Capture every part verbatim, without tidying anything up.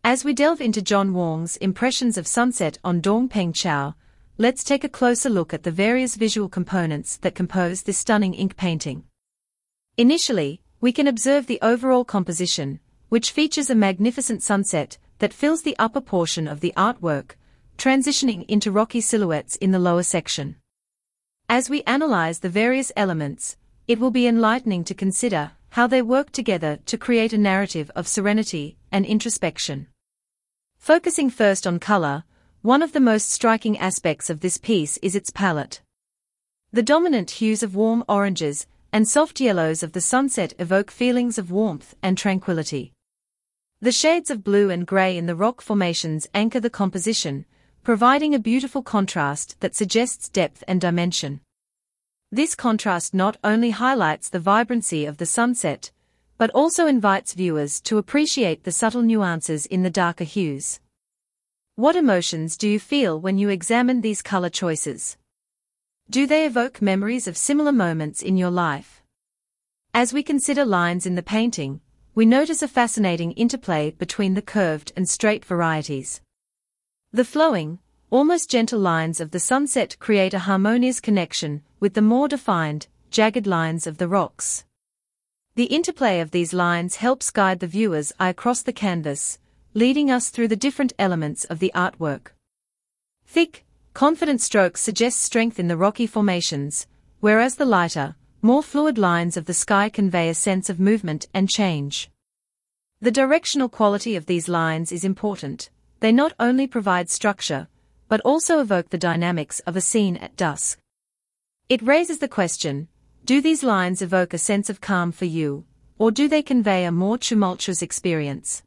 As we delve into John Wong's impressions of sunset on Dong Peng Chau, let's take a closer look at the various visual components that compose this stunning ink painting. Initially, we can observe the overall composition, which features a magnificent sunset that fills the upper portion of the artwork, transitioning into rocky silhouettes in the lower section. As we analyze the various elements, it will be enlightening to consider how they work together to create a narrative of serenity and introspection. Focusing first on color, one of the most striking aspects of this piece is its palette. The dominant hues of warm oranges and soft yellows of the sunset evoke feelings of warmth and tranquility. The shades of blue and gray in the rock formations anchor the composition, providing a beautiful contrast that suggests depth and dimension. This contrast not only highlights the vibrancy of the sunset, but also invites viewers to appreciate the subtle nuances in the darker hues. What emotions do you feel when you examine these color choices? Do they evoke memories of similar moments in your life? As we consider lines in the painting, we notice a fascinating interplay between the curved and straight varieties. The flowing, almost gentle lines of the sunset create a harmonious connection with the more defined, jagged lines of the rocks. The interplay of these lines helps guide the viewer's eye across the canvas, leading us through the different elements of the artwork. Thick, confident strokes suggest strength in the rocky formations, whereas the lighter, more fluid lines of the sky convey a sense of movement and change. The directional quality of these lines is important. They not only provide structure, but also evoke the dynamics of a scene at dusk. It raises the question, do these lines evoke a sense of calm for you, or do they convey a more tumultuous experience?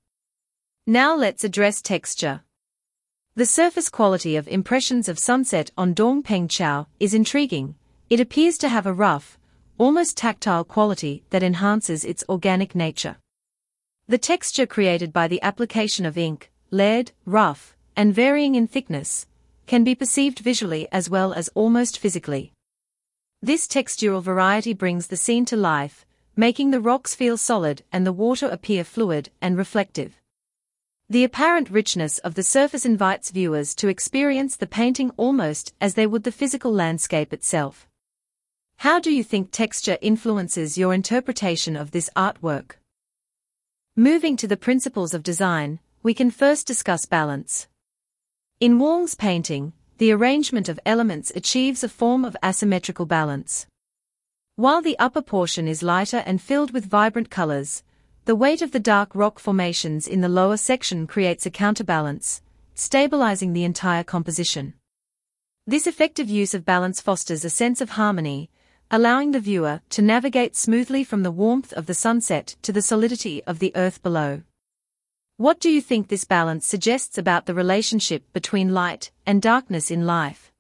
Now let's address texture. The surface quality of Impressions of Sunset on Dong Peng Chau is intriguing. It appears to have a rough, almost tactile quality that enhances its organic nature. The texture created by the application of ink, layered, rough, and varying in thickness, can be perceived visually as well as almost physically. This textural variety brings the scene to life, making the rocks feel solid and the water appear fluid and reflective. The apparent richness of the surface invites viewers to experience the painting almost as they would the physical landscape itself. How do you think texture influences your interpretation of this artwork? Moving to the principles of design, we can first discuss balance. In Wong's painting, the arrangement of elements achieves a form of asymmetrical balance. While the upper portion is lighter and filled with vibrant colors, the weight of the dark rock formations in the lower section creates a counterbalance, stabilizing the entire composition. This effective use of balance fosters a sense of harmony, allowing the viewer to navigate smoothly from the warmth of the sunset to the solidity of the earth below. What do you think this balance suggests about the relationship between light and darkness in life?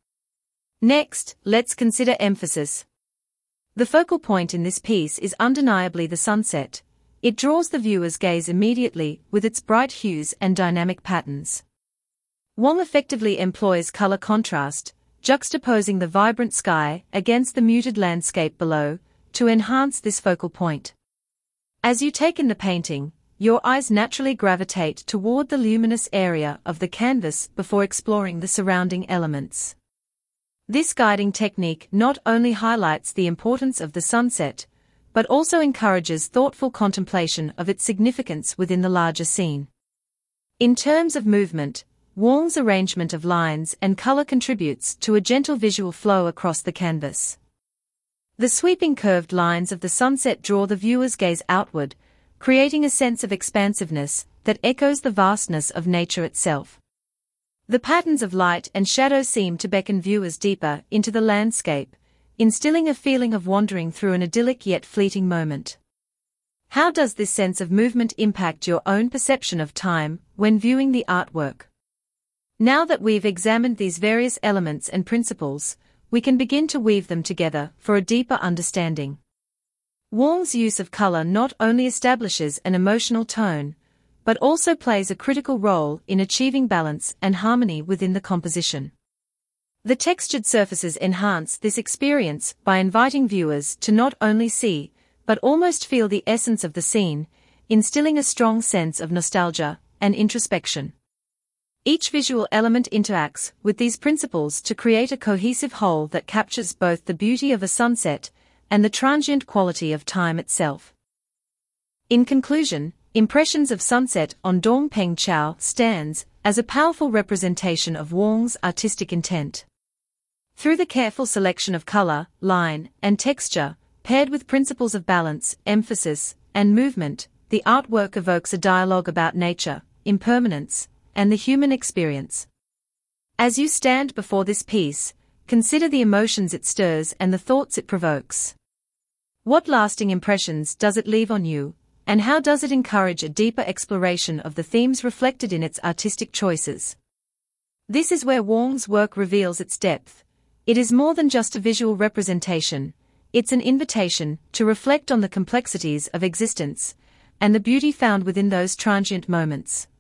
Next, let's consider emphasis. The focal point in this piece is undeniably the sunset. It draws the viewer's gaze immediately with its bright hues and dynamic patterns. Wong effectively employs color contrast, juxtaposing the vibrant sky against the muted landscape below, to enhance this focal point. As you take in the painting, your eyes naturally gravitate toward the luminous area of the canvas before exploring the surrounding elements. This guiding technique not only highlights the importance of the sunset, but also encourages thoughtful contemplation of its significance within the larger scene. In terms of movement, Wong's arrangement of lines and color contributes to a gentle visual flow across the canvas. The sweeping curved lines of the sunset draw the viewer's gaze outward, creating a sense of expansiveness that echoes the vastness of nature itself. The patterns of light and shadow seem to beckon viewers deeper into the landscape, instilling a feeling of wandering through an idyllic yet fleeting moment. How does this sense of movement impact your own perception of time when viewing the artwork? Now that we've examined these various elements and principles, we can begin to weave them together for a deeper understanding. Wong's use of color not only establishes an emotional tone, but also plays a critical role in achieving balance and harmony within the composition. The textured surfaces enhance this experience by inviting viewers to not only see, but almost feel the essence of the scene, instilling a strong sense of nostalgia and introspection. Each visual element interacts with these principles to create a cohesive whole that captures both the beauty of a sunset and the transient quality of time itself. In conclusion, Impressions of Sunset on Dongpeng Chao stands as a powerful representation of Wong's artistic intent. Through the careful selection of color, line, and texture, paired with principles of balance, emphasis, and movement, the artwork evokes a dialogue about nature, impermanence, and the human experience. As you stand before this piece, consider the emotions it stirs and the thoughts it provokes. What lasting impressions does it leave on you, and how does it encourage a deeper exploration of the themes reflected in its artistic choices? This is where Wong's work reveals its depth. It is more than just a visual representation, it's an invitation to reflect on the complexities of existence and the beauty found within those transient moments.